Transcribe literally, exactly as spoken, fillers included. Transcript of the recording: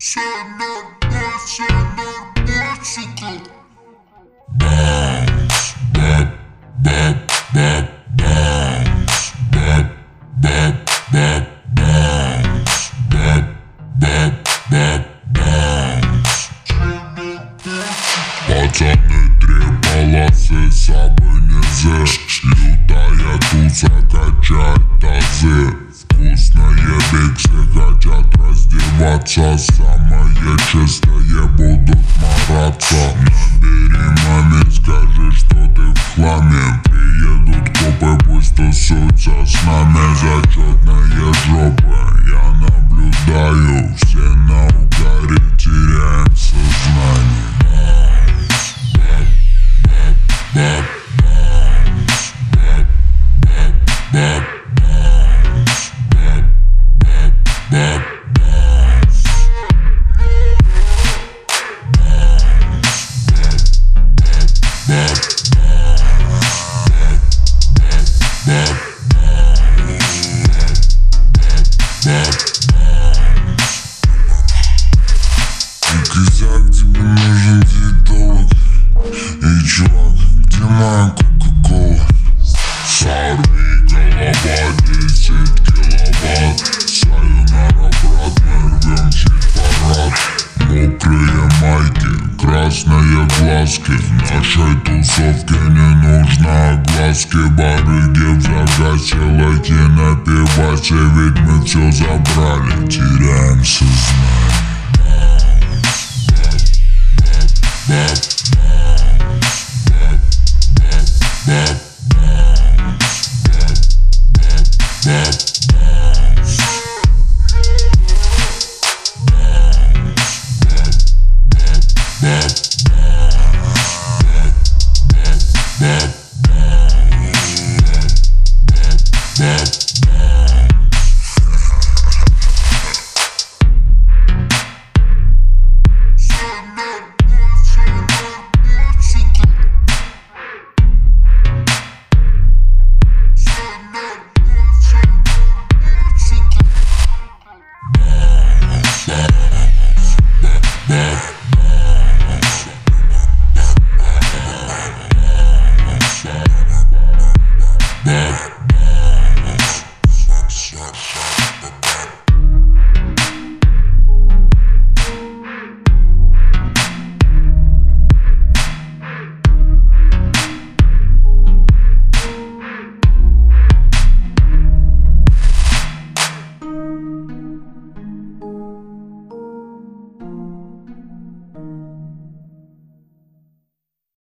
Сенорбой, сенорбой, сука. Bounce, bop, bop, bop, bounce, bop, bop, bop, bounce, bop, bop, bop, bounce. Пацаны, три полосы, сабы низы, лютая туса, качать тазы. Вкусные биксы хотят раздеваться, самые чистые будут мараться. Набери маме, скажи, что ты в хламе. Приедут копы, пусть тусуются с нами. Зачетные жопы я наблюдаю, все на угаре теряем сознание. Бап, бап, бап, бап, бап, бап, Кизяк, тебе нужен диетолог. Эй, чувак, где моя кока-кола? Сорви голова, десять киловатт. Сайонара, брат, мы рвем хит-парад. Мокрые майки, красные глазки. Нашей тусовке не нужно огласки. Барыги в загасе, лайки на пивасе. Ведь мы все забрали, теряем сознание. Bop, bop, bop.